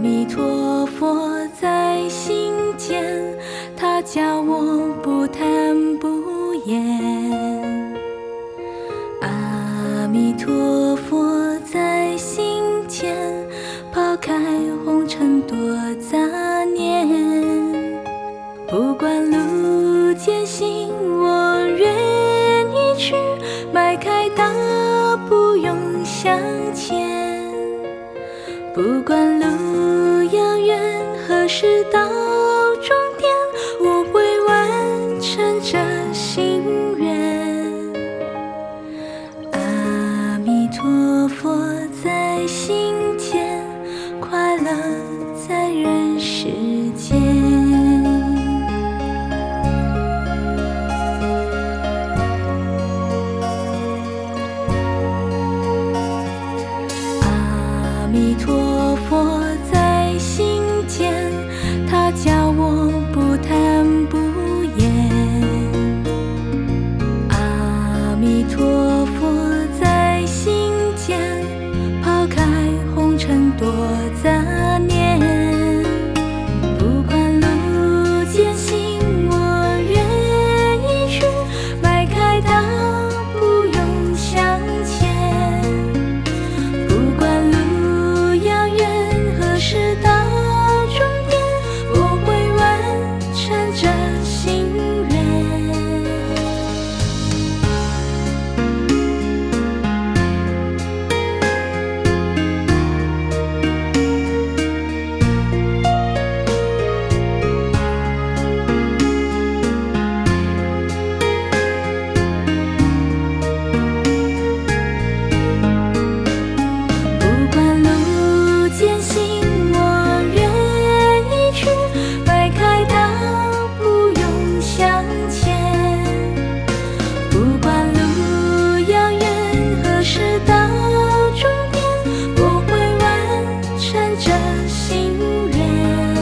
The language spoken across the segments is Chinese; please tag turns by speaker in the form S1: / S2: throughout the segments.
S1: 弥陀佛在心间，他教我不贪不言。阿弥陀佛在心间，抛开红尘多杂念。不管路艰辛，我愿意去，迈开大步勇向前。不管路遥远，何时到终点，我会完成这心愿。阿弥陀佛在心间，快乐在人世间。阿弥陀佛在心间，他教我不贪不言。阿弥陀佛在心间，抛开红尘多杂念。不管路艰辛，我愿意去，迈开大步勇向前。不管路遥远，何时到终点，我会完成这心愿。不管路艰辛，我愿意去，迈开大步勇向前。不管路遥远，何时到终点，我会完成这心愿。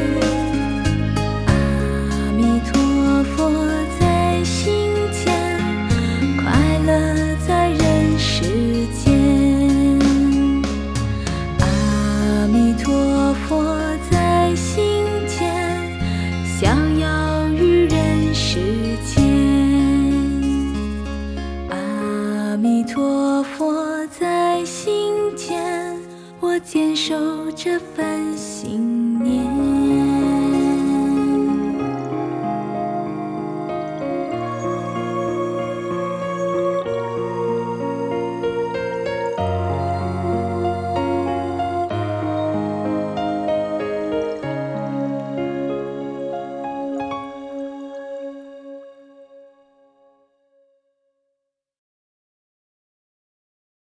S1: 阿弥陀佛在心间，快乐在人世间。阿弥陀佛在心间，逍遥于人世间。阿弥陀佛在心间，我坚守这份心